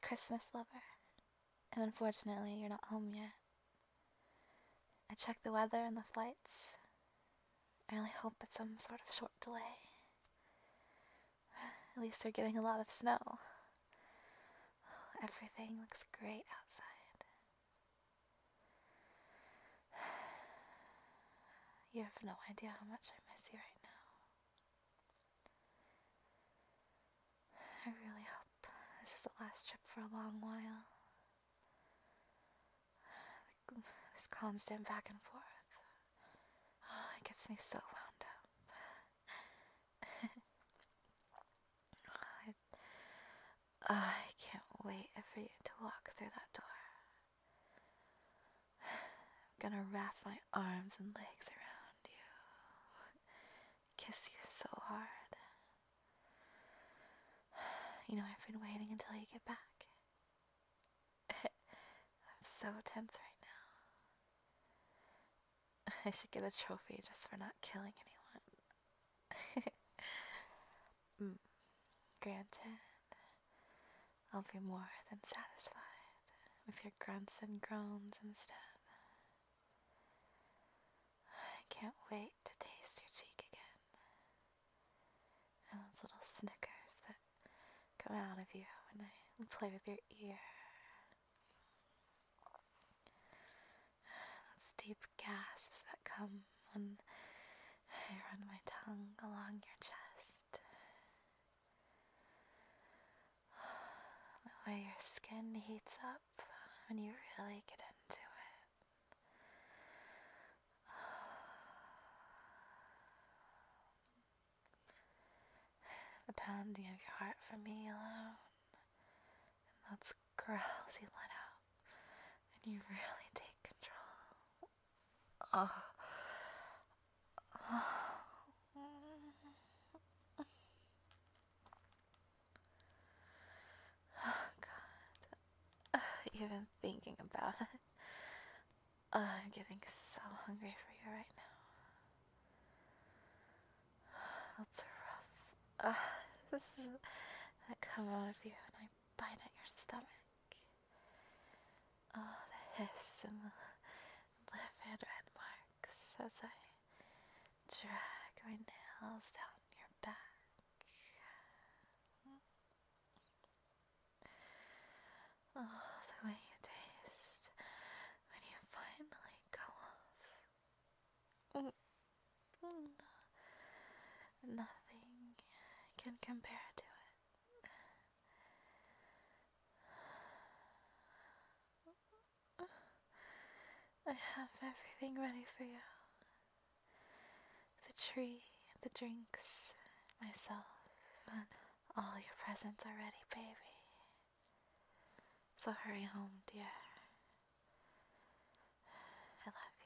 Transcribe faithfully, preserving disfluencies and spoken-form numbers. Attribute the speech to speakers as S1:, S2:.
S1: Christmas lover, and unfortunately, you're not home yet. I checked the weather and the flights. I really hope it's some sort of short delay. At least we're getting a lot of snow. Everything looks great outside. You have no idea how much I miss you right now. I really hope this is the last trip for a long while. This constant back and forth, oh, it gets me so wound up. I, I can't wait for you to walk through that door. I'm gonna wrap my arms and legs around you, kiss you so hard. You know, I've been waiting until you get back. I'm so tense right now. I should get a trophy just for not killing anyone. mm, granted, I'll be more than satisfied with your grunts and groans instead. I can't wait to taste your cheek again. And those little snickers that come out of you when I play with your ear. Those deep gasps that come when I run my tongue along your chest. The way your skin heats up when you really get into it. The pounding of your heart for me alone. And those growls you let out. And you really take control. Oh. Oh. Oh, God. Even thinking about it. Oh, I'm getting so hungry for you right now. That's rough. Uh, this is that come out of you and I bite at your stomach. Oh, the hiss and the livid red marks as I drag my nails down your back. Oh, the way you taste when you finally go off. Nothing can compare to it. I have everything ready for you. The tree, the drinks, myself. All your presents are ready, baby. So hurry home, dear. I love you.